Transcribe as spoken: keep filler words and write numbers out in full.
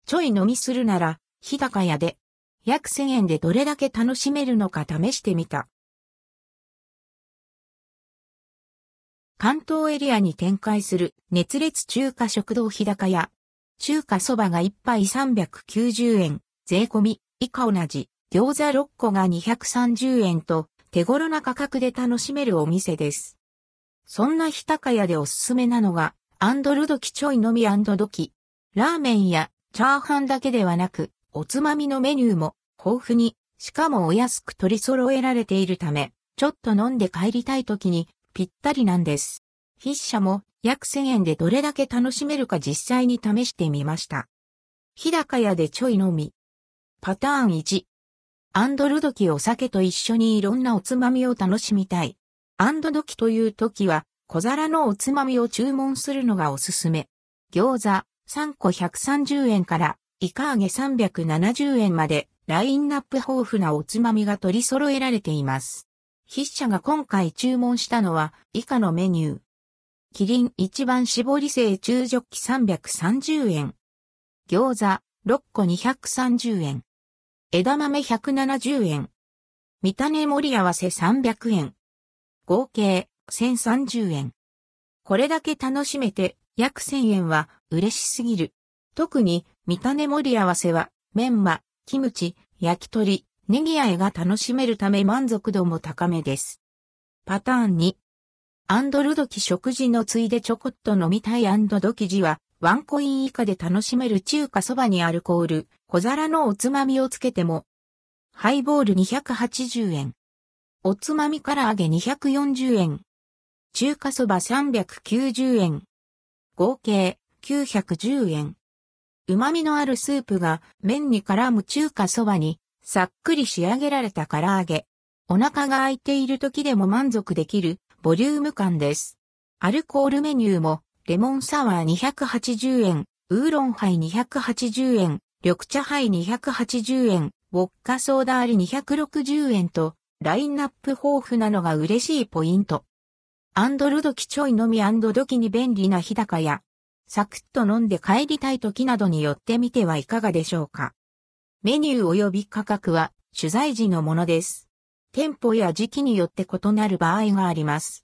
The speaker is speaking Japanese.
ちょい飲みするなら、日高屋で、約せんえんでどれだけ楽しめるのか試してみた。関東エリアに展開する熱烈中華食堂日高屋。中華そばがいっぱいさんびゃくきゅうじゅうえん、税込み、以下同じ、餃子ろっこがにひゃくさんじゅうえんと、手頃な価格で楽しめるお店です。そんな日高屋でおすすめなのが、アンドルドキちょい飲みアンドドキ。ラーメンやチャーハンだけではなく、おつまみのメニューも豊富に、しかもお安く取り揃えられているため、ちょっと飲んで帰りたい時にぴったりなんです。筆者も約せんえんでどれだけ楽しめるか実際に試してみました。日高屋でちょい飲み。パターンいち。アンドルドキお酒と一緒にいろんなおつまみを楽しみたい。アンドドキという時は小皿のおつまみを注文するのがおすすめ。餃子さんこひゃくさんじゅうえんからイカ揚げさんびゃくななじゅうえんまでラインナップ豊富なおつまみが取り揃えられています。筆者が今回注文したのは以下のメニュー。キリン一番搾り製中ジョッキさんびゃくさんじゅうえん。餃子ろっこにひゃくさんじゅうえん。枝豆ひゃくななじゅうえん。見た目盛り合わせさんびゃくえん。合計せんさんじゅうえん。これだけ楽しめて約せんえんは嬉しすぎる。特に見た目盛り合わせはメンマ、キムチ、焼き鳥、ネギ和えが楽しめるため満足度も高めです。パターンに。アンドルドキ食事のついでちょこっと飲みたいアンドドキ時はワンコイン以下で楽しめる中華そばにアルコール、小皿のおつまみをつけても。ハイボールにひゃくはちじゅうえん。おつまみ唐揚げにひゃくよんじゅうえん。中華そばさんびゃくきゅうじゅうえん。合計きゅうひゃくじゅうえん。旨味のあるスープが麺に絡む中華そばにさっくり仕上げられた唐揚げ。お腹が空いている時でも満足できるボリューム感です。アルコールメニューもレモンサワーにひゃくはちじゅうえん、ウーロンハイにひゃくはちじゅうえん、緑茶ハイにひゃくはちじゅうえん、ウォッカソーダありにひゃくろくじゅうえんとラインナップ豊富なのが嬉しいポイント。アンドルドキちょい飲みアンドドキに便利な日高屋。サクッと飲んで帰りたい時などに寄ってみてはいかがでしょうか。メニュー及び価格は取材時のものです。店舗や時期によって異なる場合があります。